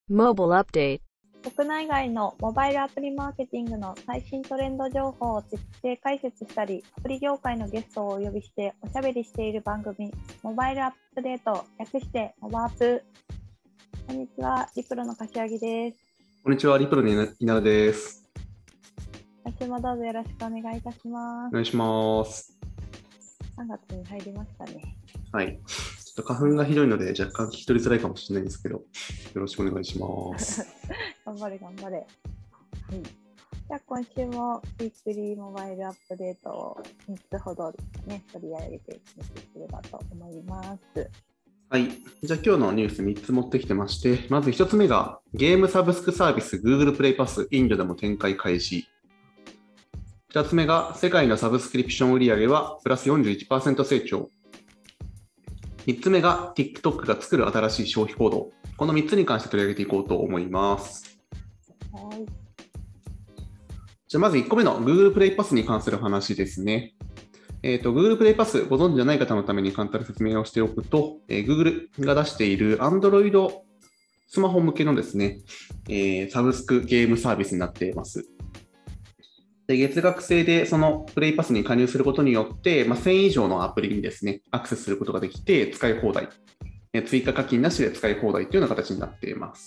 Mobile Update. 国内外のモバイルアプリマーケティングの最新トレンド情報を徹底解説したり、アプリ業界のゲストをお呼びしておしゃべりしている番組、モバイルアップデート、略してモバアップ。こんにちは、リプロの柏木です。 こんにちは、リプロの稲田です。 今週もどうぞよろしくお願いいたします。 お願いします。 3月に入りましたね。 はい。ちょっと花粉がひどいので若干聞き取りづらいかもしれないんですけど、よろしくお願いします。 頑張れ頑張れ。はい。じゃあ今週もウィークリーモバイルアップデートを3つほどね、取り上げていければと思います。 はい。じゃあ今日のニュース3つ持ってきてまして、まず1つ目がゲームサブスクサービス Google プレイパスインドでも展開開始。2つ目が世界のサブスクリプション売上はプラス 41% 成長。3つ目が TikTok が作る新しい消費行動。この3つに関して取り上げていこうと思います。 はい。 じゃあまず1個目の Google プレイパスに関する話ですね。Google プレイパスご存知じゃない方のために簡単に説明をしておくと、Google が出している Android スマホ向けのですね、サブスクゲームサービスになっています。で、月額制でそのプレイパスに加入することによって、1000以上のアプリにですね、アクセスすることができて使い放題。追加課金なしで使い放題というような形になっています。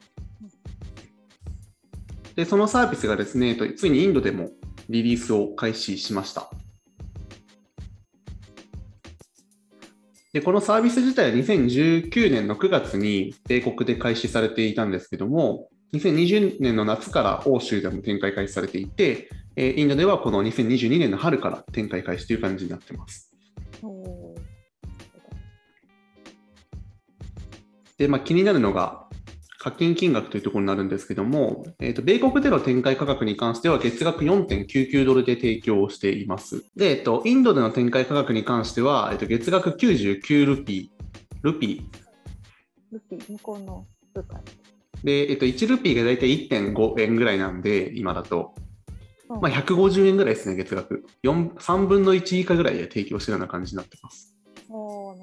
で、そのサービスがですね、ついにインドでもリリースを開始しました。で、このサービス自体は2019年の9月に米国で開始されていたんですけども、2020年の夏から欧州でも展開開始されていて、インドではこの2022年の春から展開開始という感じになっています。で、気になるのが課金金額というところになるんですけども、米国での展開価格に関しては月額 4.99 ドルで提供しています。で、インドでの展開価格に関しては、月額99ルピー、 向こうの通貨。 で、1ルピーがだいたい 1.5 円ぐらいなんで、今だと。150円ぐらいですね、月額。3分の1以下ぐらいで提供してるような感じになってます。 なるほ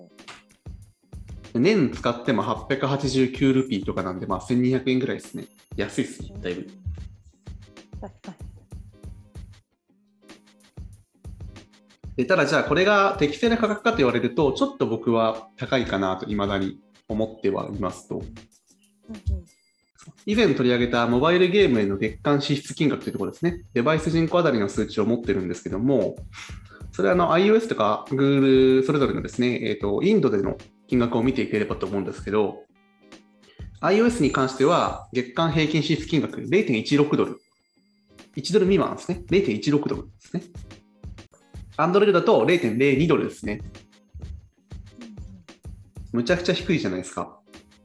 ど。年使っても889ルピーとかなんで、1200円ぐらいですね。安いですね、だいぶ。 確かに。 でただ、じゃあこれが適正な価格かと言われると、ちょっと僕は高いかなと未だに思ってはいますと。以前取り上げたモバイルゲームへの月間支出金額というところですね。デバイス人口あたりの数値を持ってるんですけども、それはiOS とか Google それぞれのですね、インドでの金額を見ていければと思うんですけど、iOS に関しては月間平均支出金額 0.16 ドル。1ドル未満ですね。0.16 ドルですね。Android だと 0.02 ドルですね。むちゃくちゃ低いじゃないですか。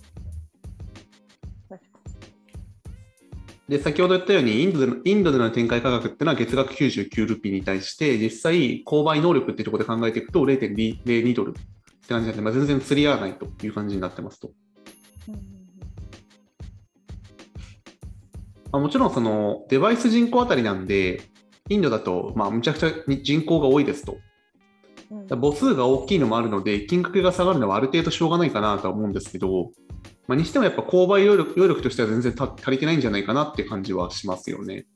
で、先ほど言ったようにインドでの展開価格っていうのは月額99ルピーに対して、実際、購買能力っていうところで考えていくと 0.02 ドルって感じになって、全然釣り合わないという感じになってますと。もちろんそのデバイス人口あたりなんで、インドだとむちゃくちゃ人口が多いですと。母数が大きいのもあるので、金額が下がるのはある程度しょうがないかなとは思うんですけど、にしてもやっぱ購買余力としては全然足りてないんじゃないかなって感じはしますよね。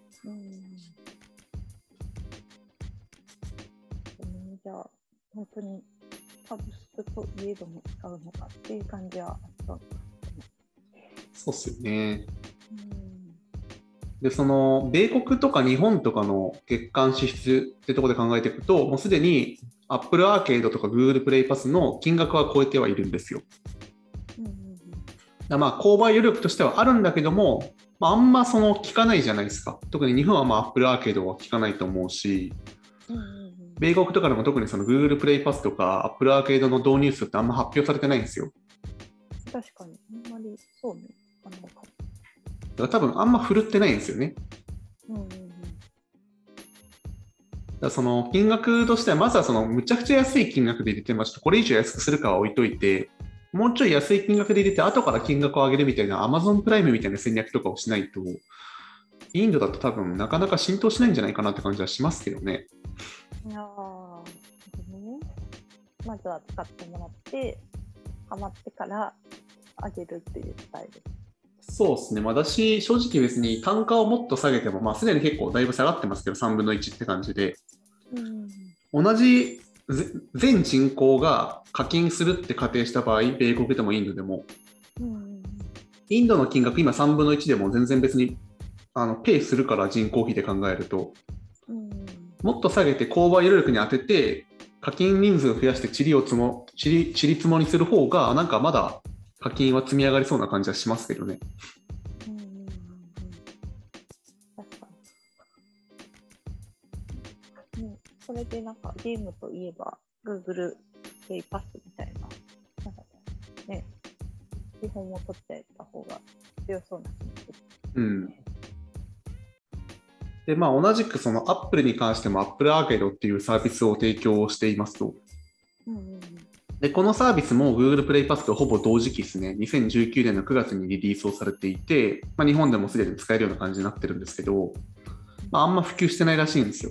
じゃあ本当にサブスクといえども使うのかっていう感じはあったんですね。 そうっすよね。で、その米国とか日本とかの月間支出ってところで考えていくと、もうすでに Apple アーケードとか Google プレイパスの金額は超えてはいるんですよ。購買余力としてはあるんだけども、あんまその効かないじゃないですか。特に日本はApple アーケードは効かないと思うし、米国とかでも特にその Google プレイパスとか Apple アーケードの導入数ってあんま発表されてないんですよ。 確かに、あんまりそうね。 だから多分あんま振るってないんですよね。だからその金額としてはまずはそのむちゃくちゃ安い金額で入れてました。これ以上安くするかは置いといて、もうちょい安い金額で入れて後から金額を上げるみたいな Amazon プライムみたいな戦略とかをしないと、インドだと多分なかなか浸透しないんじゃないかなって感じはしますけどね。 まずは使ってもらって、ハマってから上げるっていうスタイル。 そうですね。私、正直別に単価をもっと下げても、すでに結構だいぶ下がってますけど、3分の1って感じで、同じ全人口が課金するって仮定した場合、米国でもインドでも、インドの金額今3分の1でも全然別にペイするから人口比で考えると、もっと下げて購買余力に当てて課金人数を増やして塵積もにする方がなんかまだ課金は積み上がりそうな感じはしますけどね。 確かに。それでなんかゲームといえば Google ペイパスみたいな、なんかね、基本を取ってた方が強そうな気がする。 で同じくその Apple に関しても Apple アーケードっていうサービスを提供していますと。でこのサービスも Google プレイパスとほぼ同時期ですね、2019年の9月にリリースをされていて、日本でもすでに使えるような感じになってるんですけど、あんま普及してないらしいんですよ。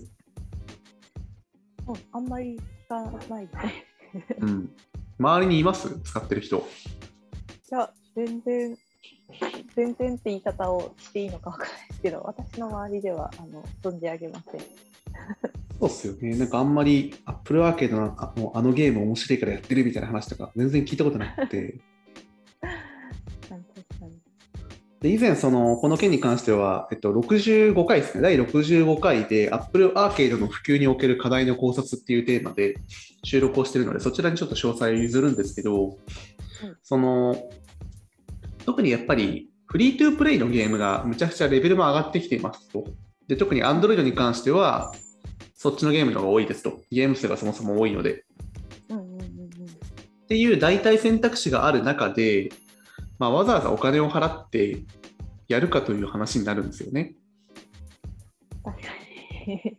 あんまり聞かないですね。 周りにいます？使ってる人。 いや、全然って言い方をしていいのかわからないですけど、私の周りでは存じ上げません。 そうっすよね。なんかあんまり Apple アーケードのあのゲーム面白いからやってるみたいな話とか全然聞いたことなくて。で以前この件に関しては、65回ですね、第65回で Apple アーケードの普及における課題の考察っていうテーマで収録をしているので、そちらにちょっと詳細を譲るんですけど、特にやっぱりフリートゥープレイのゲームがむちゃくちゃレベルも上がってきていますと。で特に Android に関してはそっちのゲームの方が多いですと。ゲーム数がそもそも多いので。っていう代替選択肢がある中で、わざわざお金を払ってやるかという話になるんですよね。 確かに。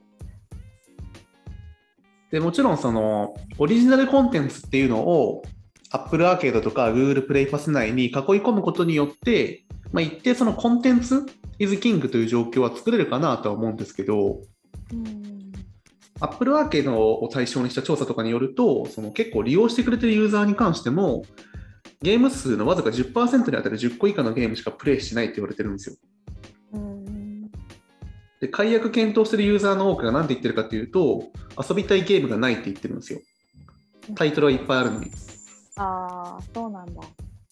でもちろんオリジナルコンテンツっていうのをApple アーケードとか Google プレイパス内に囲い込むことによって、一定そのコンテンツ is king という状況は作れるかなとは思うんですけど、Apple アーケードを対象にした調査とかによると、結構利用してくれてるユーザーに関しても、ゲーム数のわずか 10% に当たる10個以下のゲームしかプレイしてないって言われてるんですよ。で解約検討してるユーザーの多くが何て言ってるかっていうと、遊びたいゲームがないって言ってるんですよ。タイトルはいっぱいあるのに。 そうなんだ。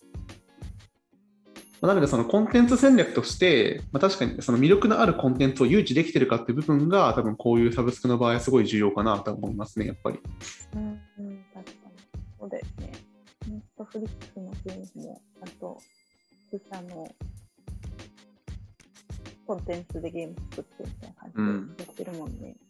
なのでコンテンツ戦略として、確かに魅力のあるコンテンツを誘致できてるかっていう部分が多分こういうサブスクの場合はすごい重要かなと思いますね、やっぱり。 確かに。そうですね。Netflix のゲームも、あと自社のコンテンツでゲーム作ってみたいな感じでやってるもんね。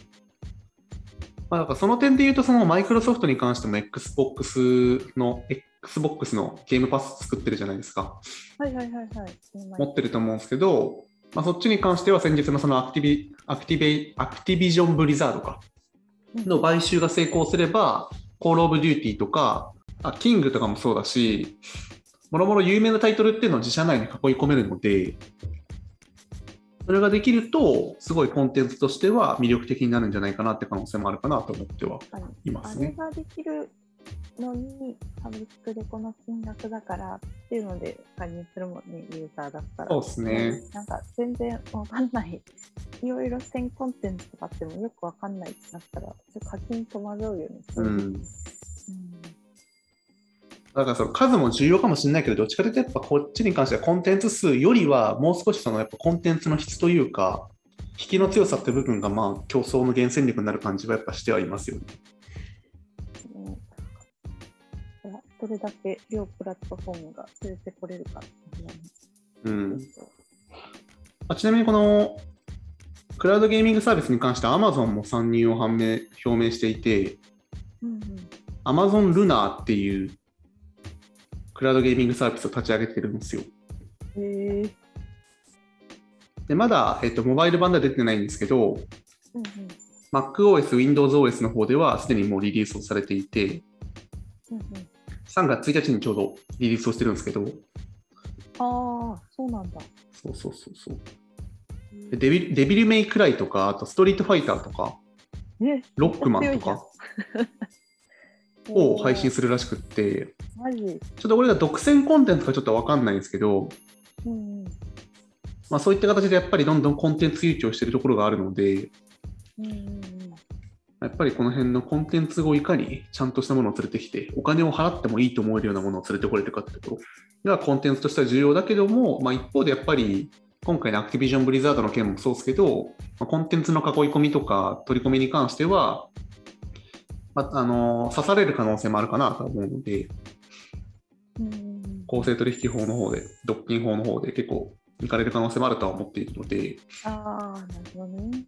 だからその点で言うと、マイクロソフトに関しても Xbox のゲームパス作ってるじゃないですか。持ってると思うんですけど、そっちに関しては先日のアクティビジョンブリザードの買収が成功すれば、コールオブデューティーとか、キングとかもそうだし、もろもろ有名なタイトルっていうのを自社内に囲い込めるので、それができるとすごいコンテンツとしては魅力的になるんじゃないかなって可能性もあるかなと思ってはいますね。 あれができるのにサブスクでこの金額だからっていうので加入するもんね、ユーザーだったら。 そうですね。 なんか全然わかんない、いろいろ1000コンテンツとかってもよくわかんないってなったら課金戸惑うよね。 だから数も重要かもしれないけど、どっちかというとやっぱこっちに関してはコンテンツ数よりはもう少しやっぱコンテンツの質というか引きの強さって部分が競争の源泉力になる感じはやっぱしてはいますよね。 どれだけ両プラットフォームが連れてこれるか。 ちなみにこのクラウドゲーミングサービスに関しては Amazon も参入を表明していて、Amazon Luna っていうクラウドゲーミングサービスを立ち上げてるんですよ。でまだ、モバイル版では出てないんですけど、MacOS、WindowsOS の方ではすでにもうリリースをされていて、3月1日にちょうどリリースをしてるんですけど。 そうなんだ。 そうデビルメイクライとか、あとストリートファイターとか、ロックマンとか。 を配信するらしくって、 マジ？ ちょっとこれが独占コンテンツかちょっと分かんないんですけど、 うんまあ、そういった形でやっぱりどんどんコンテンツ誘致をしているところがあるので、やっぱりこの辺のコンテンツをいかにちゃんとしたものを連れてきて、お金を払ってもいいと思えるようなものを連れてこれるかってところがコンテンツとしては重要だけども、まあ、一方でやっぱり今回のアクティビジョン・ブリザードの件もそうですけど、コンテンツの囲い込みとか取り込みに関しては、刺される可能性もあるかなと思うので、公正取引法の方で、独禁法の方で結構行かれる可能性もあるとは思っているので、 なるほどね。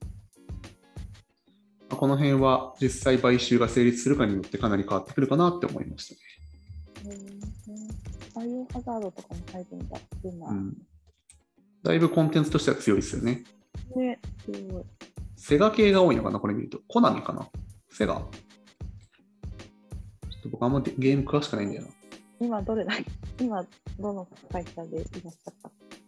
この辺は実際買収が成立するかによってかなり変わってくるかなって思いましたね。 バイオハザードとかも入るんだっていうのは、 だいぶコンテンツとしては強いですよね。 ね、すごい。 セガ系が多いのかな、これ見ると。コナミかな、セガ。ちょっと僕あんまゲーム詳しくないんだよな。 今どの会社でいらっしゃった？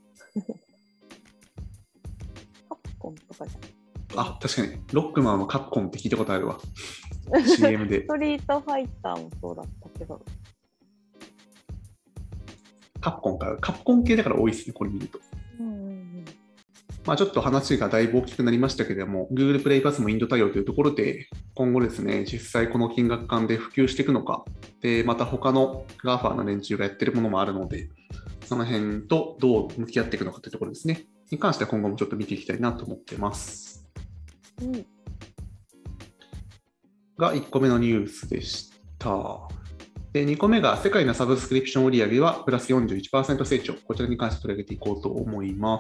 カプコンとかじゃない？ あ、確かに。ロックマンはカプコンって聞いたことあるわ。CM で。 ストリートファイターもそうだったけど。 カプコンか。カプコン系だから多いですね、これ見ると。まあちょっと話がだいぶ大きくなりましたけれども、Google プレイパスもインド対応というところで、今後ですね、実際この金額間で普及していくのか、で、また他の GAFA の連中がやってるものもあるので、その辺とどう向き合っていくのかというところですね。に関しては今後もちょっと見ていきたいなと思ってます。が1個目のニュースでした。で、2個目が世界のサブスクリプション売上はプラス 41% 成長。こちらに関して取り上げていこうと思います。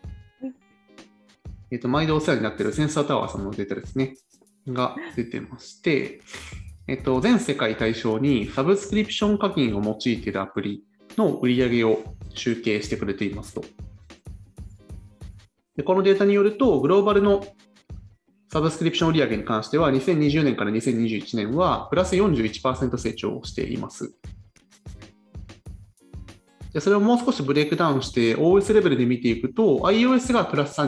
毎度お世話になっているセンサータワーさんのデータですね。が出てまして、全世界対象にサブスクリプション課金を用いているアプリの売上を集計してくれていますと。でこのデータによると、グローバルのサブスクリプション売上に関しては、2020年から2021年はプラス 41% 成長しています。でそれをもう少しブレイクダウンして、OS レベルで見ていくと、iOS がプラス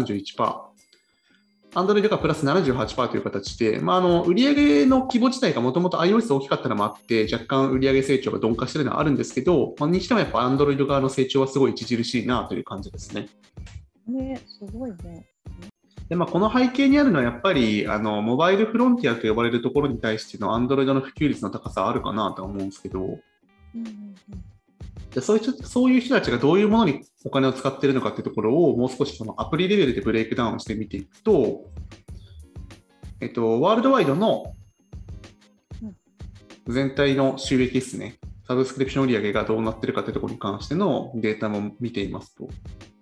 31%、Android がプラス 78% という形で、売上の規模自体がもともと iOS 大きかったのもあって、若干売上成長が鈍化しているのはあるんですけど、にしてもやっぱ Android 側の成長はすごい著しいなという感じですね。 ね、すごいね。 でこの背景にあるのはやっぱりモバイルフロンティアと呼ばれるところに対しての Android の普及率の高さはあるかなとは思うんですけど、そういう人たちがどういうものにお金を使っているのかというところをもう少しそのアプリレベルでブレイクダウンしてみていくと、ワールドワイドの全体の収益ですね、サブスクリプション売上がどうなっているかというところに関してのデータも見ていますと、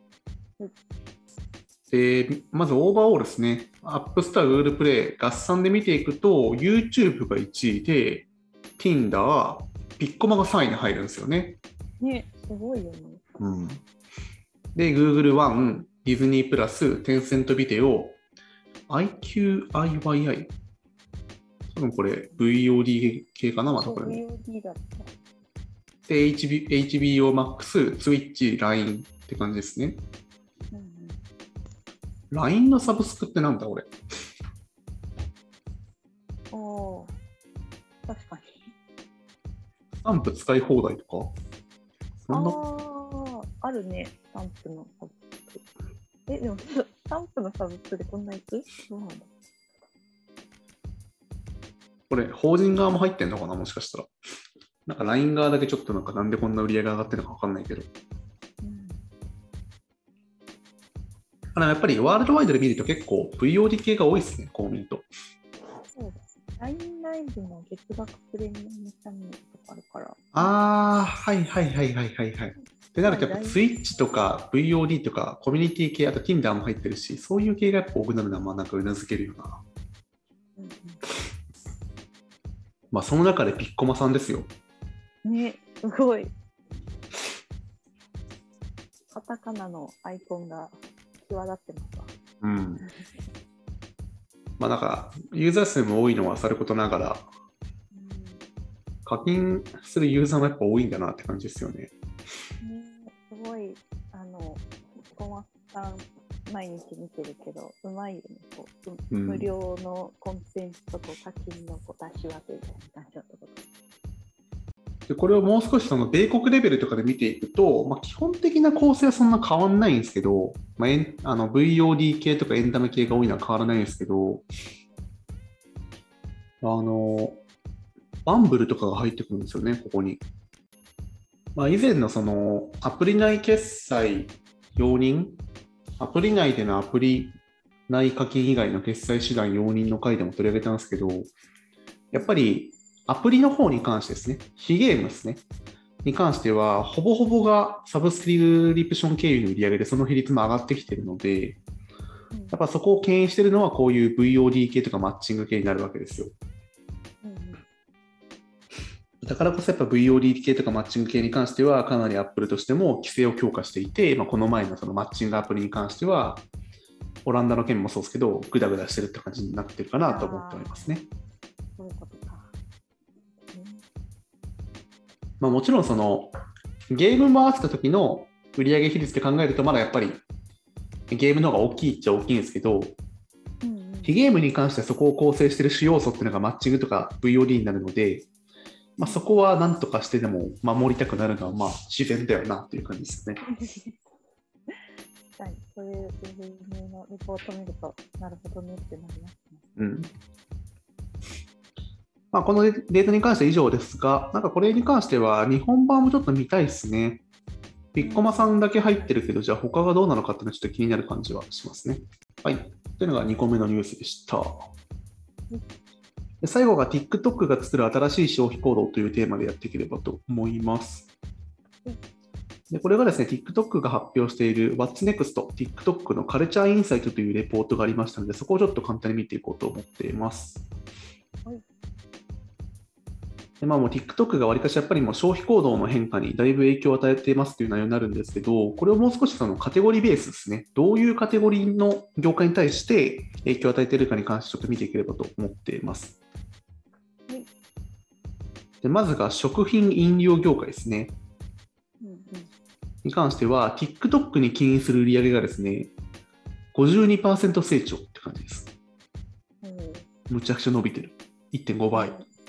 でまずオーバーオールですね、App Store、Google Play 合算で見ていくと、YouTube が1位で、Tinder、ピッコマが3位に入るんですよね。 ね、すごいよね。 で、Google One、ディズニープラス、テンセントビデオ、IQIYI。多分これ VOD 系かな、またこれも。 VOD だった。 で、HBO Max、Twitch、LINE って感じですね。LINE のサブスクってなんだ、俺。 確かに。 スタンプ使い放題とかあるね、スタンプのサブスク。でも、スタンプのサブスクでこんなやつ？どうなんだ？ これ、法人側も入ってんのかな、もしかしたら。なんか LINE 側だけちょっとなんでこんな売り上げが上がってるのか分かんないけど。やっぱりワールドワイドで見ると結構 VOD 系が多いですね、こう見ると。 そうです。LINE ライブの月額プレミアムチャンネルとかあるから。 はい。で、なるとやっぱ Twitch とか VOD とかコミュニティ系、あと Tinder も入ってるし、そういう系がやっぱ多くなるのはなんかうなずけるよな。その中でピッコマさんですよ。 ね、すごい。カタカナのアイコンが際立ってますわ。 なんかユーザー数も多いのはさることながら、課金するユーザーもやっぱ多いんだなって感じですよね。 すごい、小松さん毎日見てるけど、うまいよね。無料のコンテンツと課金の出し分けみたいな感じだったこと。 でこれをもう少しその米国レベルとかで見ていくと、基本的な構成はそんな変わんないんですけど、VOD 系とかエンタメ系が多いのは変わらないんですけど、バンブルとかが入ってくるんですよね、ここに。以前のそのアプリ内決済容認、アプリ内でのアプリ内課金以外の決済手段容認の回でも取り上げたんですけど、やっぱりアプリの方に関してですね、非ゲームですね、に関しては、ほぼほぼがサブスクリプション経由の売り上げでその比率も上がってきているので、やっぱそこを牽引しているのはこういう VOD 系とかマッチング系になるわけですよ。だからこそやっぱ VOD 系とかマッチング系に関してはかなり Apple としても規制を強化していて、この前のそのマッチングアプリに関してはオランダの件もそうですけどグダグダしてるって感じになってるかなと思っておりますね。 そういうことか。 もちろんそのゲーム回した時の売上比率で考えるとまだやっぱりゲームの方が大きいっちゃ大きいんですけど、非ゲームに関してはそこを構成している主要素っていうのがマッチングとか VOD になるので、そこは何とかしてでも守りたくなるのは自然だよなっていう感じですね。 はい、そういうレビューのレポートを見るとなるほどねってなりますね。 このデータに関しては以上ですが、これに関しては日本版もちょっと見たいですね。ピッコマさんだけ入ってるけど、じゃあ他がどうなのかっていうのはちょっと気になる感じはしますね。はい。というのが2個目のニュースでした。で最後が TikTok が作る新しい消費行動というテーマでやっていければと思います。でこれがですね、TikTok が発表している What's Next TikTok のカルチャーインサイトというレポートがありましたので、そこをちょっと簡単に見ていこうと思っています。でもう TikTok がわりかしやっぱりもう消費行動の変化にだいぶ影響を与えていますという内容になるんですけど、これをもう少しそのカテゴリーベースですね、どういうカテゴリーの業界に対して影響を与えているかに関してちょっと見ていければと思っています。でまずが食品飲料業界ですね。に関しては TikTok に起因する売上がですね、52% 成長って感じです。むちゃくちゃ伸びてる。1.5 倍。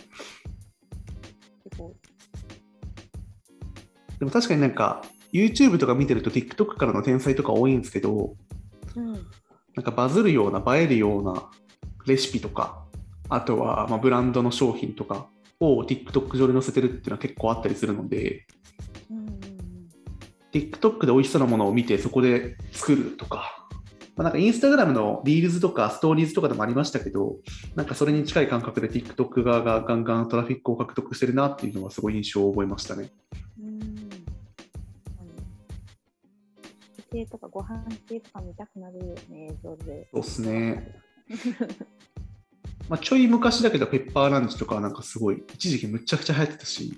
でも確かにYouTube とか見てると TikTok からの転載とか多いんですけど、バズるような映えるようなレシピとか、あとはブランドの商品とかを TikTok 上で載せてるっていうのは結構あったりするので、TikTok で美味しそうなものを見てそこで作るとか、インスタグラムのリールズとかストーリーズとかでもありましたけど、それに近い感覚で TikTok 側がガンガントラフィックを獲得してるなっていうのはすごい印象を覚えましたね。 系とかご飯系とか見たくなるよね、映像で。 そうですね。ちょい昔だけどペッパーランチとかはすごい一時期むちゃくちゃ流行ってたし、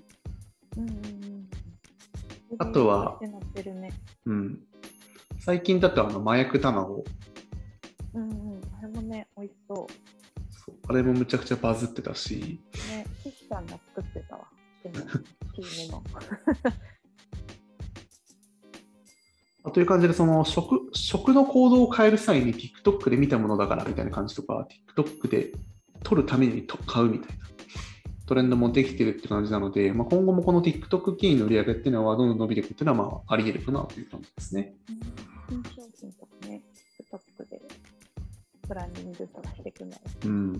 あとは、最近だと麻薬卵、 あれもね美味しそう。 あれもむちゃくちゃバズってたし、 ね、岸さんが作ってたわ。でもキーメのという感じで、その食の行動を変える際に TikTok で見たものだからみたいな感じとか、TikTok で撮るために買うみたいなトレンドもできてるって感じなので、今後もこの TikTok 経由の売り上げっていうのはどんどん伸びていくっていうのはあり得るかなという感じですね。 新商品とかね、TikTok でプランニングとかしていくんだよ。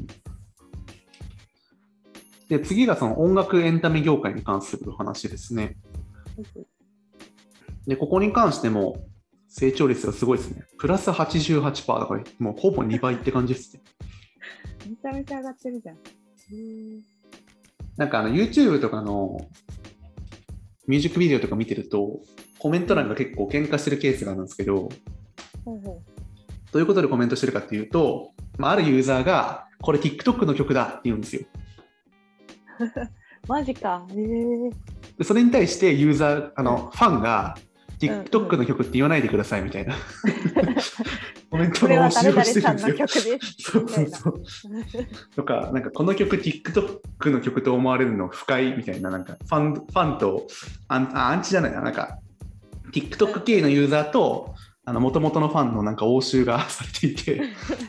で、次がその音楽エンタメ業界に関する話ですね。で、ここに関しても成長率がすごいですね。プラス 88% だから、もうほぼ2倍って感じですね。 めちゃめちゃ上がってるじゃん。 YouTube とかのミュージックビデオとか見てると、コメント欄が結構喧嘩してるケースがあるんですけど、どういうことでコメントしてるかっていうと、あるユーザーが、これ TikTok の曲だって言うんですよ。 マジか。 でそれに対してユーザー、ファンが、TikTok の曲って言わないでくださいみたいなコメントを使用してるんですよ。そうとか、この曲 TikTok の曲と思われるの不快みたいな、ファンとアンチじゃないな、TikTok 系のユーザーと元々のファンの応酬がされていて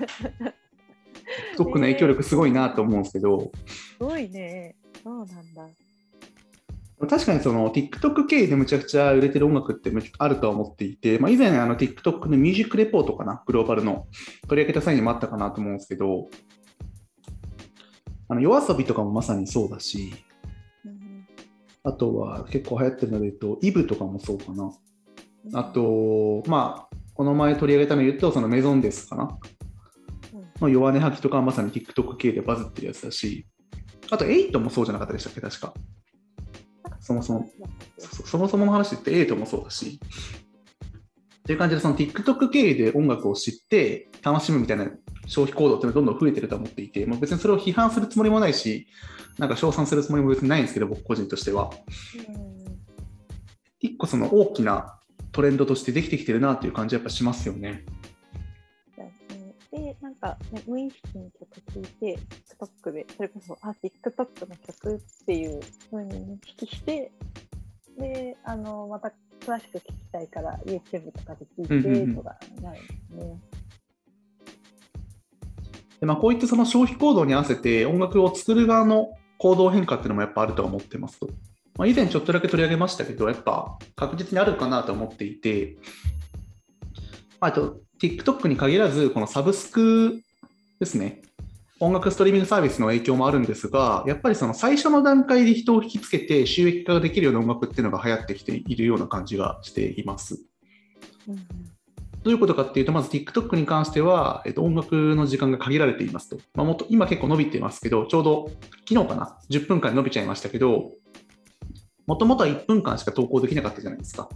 TikTok の影響力すごいなと思うんですけど、 すごいね。そうなんだ。 確かにその TikTok 経由でむちゃくちゃ売れてる音楽ってあるとは思っていて、以前TikTok のミュージックレポートかな、グローバルの取り上げた際にもあったかなと思うんですけど、YOASOBI とかもまさにそうだし、あとは結構流行ってるので言うと、イブとかもそうかな。あと、この前取り上げたので言うと、そのメゾンデスかな。の弱音吐きとかはまさに TikTok 系でバズってるやつだし、あと8もそうじゃなかったでしたっけ、確か。そもそもの話って8もそうだし、っていう感じでその TikTok 経由で音楽を知って楽しむみたいな消費行動っていうのがどんどん増えてると思っていて、別にそれを批判するつもりもないし、なんか称賛するつもりも別にないんですけど、僕個人としては。一個その大きなトレンドとしてできてきてるなという感じはやっぱしますよね。 で、なんか、ね、無意識に曲聴いて、TikTok で、それこそ、TikTok の曲っていう風に認識して、で、また詳しく聞きたいから、YouTube とかで聞いてとかなるんですね。 でこういったその消費行動に合わせて音楽を作る側の行動変化っていうのもやっぱあるとは思ってますと。以前ちょっとだけ取り上げましたけど、やっぱ確実にあるかなと思っていて、あと TikTok に限らず、このサブスクですね、音楽ストリーミングサービスの影響もあるんですが、やっぱりその最初の段階で人を引きつけて収益化ができるような音楽っていうのが流行ってきているような感じがしています。どういうことかっていうと、まず TikTok に関しては、音楽の時間が限られていますと。今結構伸びていますけど、ちょうど昨日かな、10分間伸びちゃいましたけど、もともとは1分間しか投稿できなかったじゃないですか。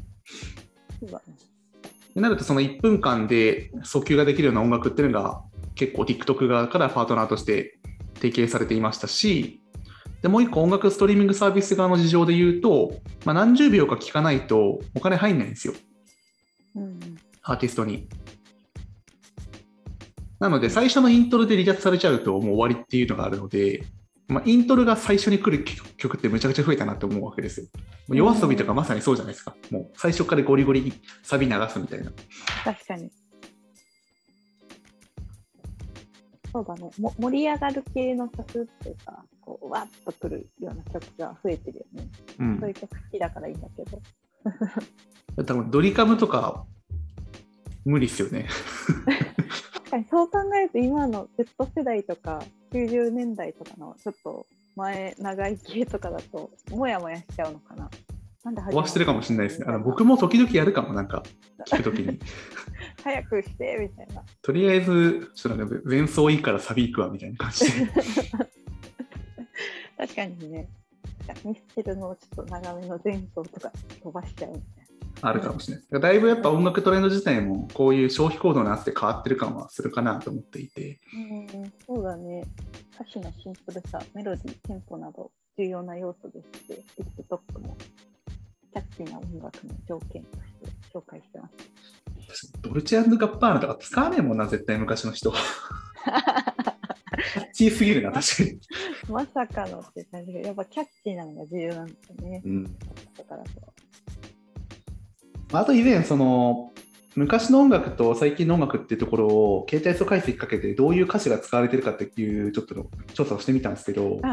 なると、その1分間で訴求ができるような音楽っていうのが結構 TikTok 側からパートナーとして提携されていましたし、でもう1個音楽ストリーミングサービス側の事情で言うと、何十秒か聴かないとお金入んないんですよ。アーティストに。なので最初のイントロで離脱されちゃうともう終わりっていうのがあるので、イントロが最初に来る曲ってめちゃくちゃ増えたなって思うわけですよ。YOASOBIとかまさにそうじゃないですか。もう最初からゴリゴリサビ流すみたいな。 確かに。そうだね。盛り上がる系の曲っていうか、こうわっとくるような曲が増えてるよね。そういう曲好きだからいいんだけど。 多分ドリカムとか無理っすよね。 確かにそう考えると今の Z 世代とか90年代とかのちょっと長い系とかだともやもやしちゃうのかな。なんで飛ばしてるかもしれないですね。僕も時々やるかも、なんか聞くときに早くしてみたいな。 とりあえずちょっと前奏いいからサビいくわみたいな感じで確かにね。ミスチルのちょっと長めの前奏とか飛ばしちゃうみたいな。 あるかもしれないです。だいぶやっぱ音楽トレンド自体もこういう消費行動に合わせて変わってる感はするかなと思っていて。 そうだね。歌詞のシンプルさ、メロディー、テンポなど重要な要素ですし、TikTok もキャッチーな音楽の条件として紹介してます。 ドルチェ&ガッバーナとか使わねえもんな、絶対昔の人。キャッチーすぎるな、確かに。 まさかのって感じが、やっぱキャッチーなのが重要なんですよね。だからあと以前、その昔の音楽と最近の音楽っていうところを携帯素解析かけてどういう歌詞が使われてるかっていうちょっと調査をしてみたんですけど、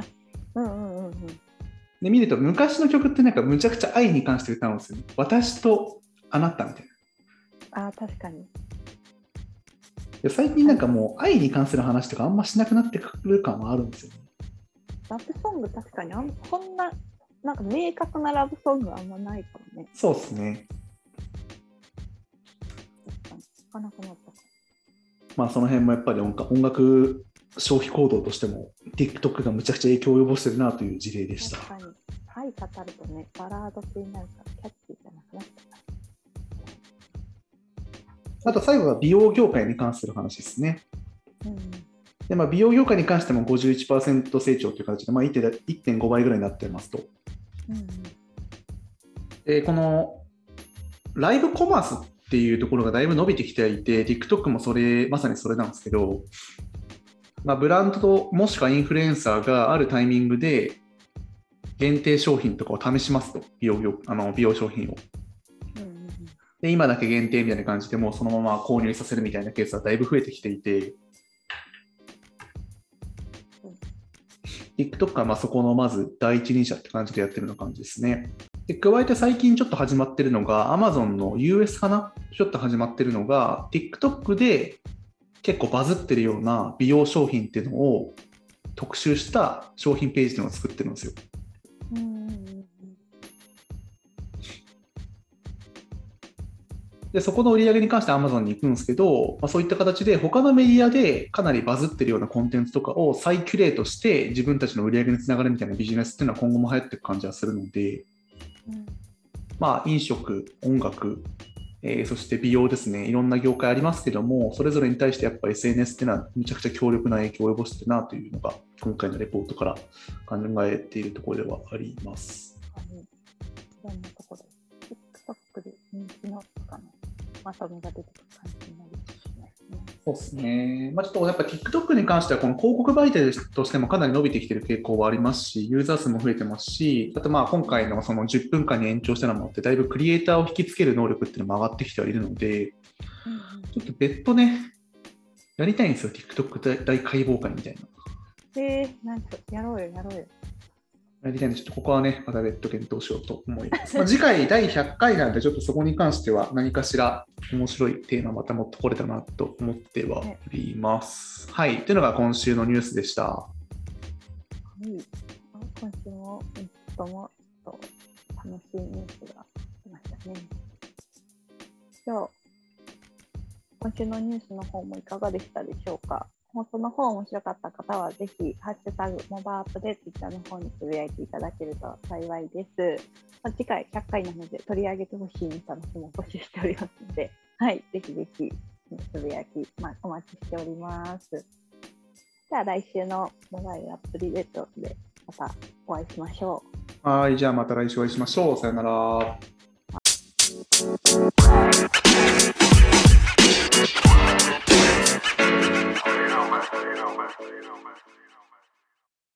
で見ると昔の曲ってなんかむちゃくちゃ愛に関して歌うんですよね。私とあなたみたいな。確かに。 最近なんかもう愛に関する話とかあんましなくなってくる感はあるんですよね。 ラブソング確かにこんななんか明確なラブソングあんまないかもね。 そうですね。 なかなかなったか。 その辺もやっぱり音楽消費行動としても TikTok がむちゃくちゃ影響を及ぼしてるなという事例でした。 確かに。愛語るとね、バラード系になるからキャッチーじゃなくなった。 あと最後は美容業界に関する話ですね。で美容業界に関しても 51% 成長という形で、1.5 倍ぐらいになっていますと。でこのライブコマースっていうところがだいぶ伸びてきていて、TikTok もまさにそれなんですけど、ブランドともしくはインフルエンサーがあるタイミングで限定商品とかを試しますと、美容商品を。で今だけ限定みたいな感じでもうそのまま購入させるみたいなケースはだいぶ増えてきていて、 TikTok はまあそこのまず第一人者って感じでやってるような感じですね。で加えて最近ちょっと始まってるのが Amazon の US かなちょっと始まってるのが TikTok で結構バズってるような美容商品っていうのを特集した商品ページっていうのを作ってるんですよ。でそこの売り上げに関して Amazon に行くんですけど、そういった形で他のメディアでかなりバズってるようなコンテンツとかを再キュレートして自分たちの売り上げにつながるみたいなビジネスっていうのは今後も流行っていく感じはするので、飲食、音楽、そして美容ですね、いろんな業界ありますけども、それぞれに対してやっぱり SNS っていうのはめちゃくちゃ強力な影響を及ぼしてるなというのが今回のレポートから考えているところではあります。 いろんなところで TikTok で人気のとかのまとめが出てくる感じになりますね。 そうですね。ちょっとやっぱ TikTok に関してはこの広告媒体としてもかなり伸びてきている傾向はありますし、ユーザー数も増えてますし、あと今回のその10分間に延長したのもあって、だいぶクリエイターを引きつける能力っていうのも上がってきてはいるので、ちょっと別途ね、やりたいんですよ、TikTok 大解剖会みたいな。 なんかやろうよ。 やりたいので、ちょっとここはね、また別途検討しようと思います。次回第100回なんで、ちょっとそこに関しては何かしら面白いテーマまた持ってこれたなと思ってはおります。はい。というのが今週のニュースでした。 今週もとも楽しいニュースが来ましたね。今週のニュースの方もいかがでしたでしょうか。放送の方面白かった方はぜひハッシュタグモバアップで Twitter の方につぶやいていただけると幸いです。次回100回なので取り上げてほしいネタの方も募集しておりますので、はい、ぜひぜひつぶやき、お待ちしております。じゃあ来週のモバイルアプリデートでまたお会いしましょう。はい、じゃあまた来週お会いしましょう。さよなら。